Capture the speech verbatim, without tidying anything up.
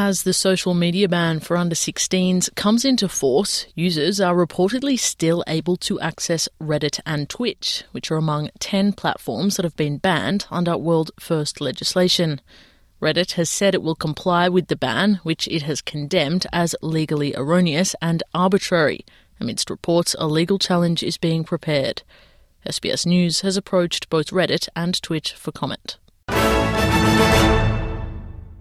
As the social media ban for under sixteens comes into force, users are reportedly still able to access Reddit and Twitch, which are among ten platforms that have been banned under World First legislation. Reddit has said it will comply with the ban, which it has condemned as legally erroneous and arbitrary. Amidst reports, a legal challenge is being prepared. S B S News has approached both Reddit and Twitch for comment.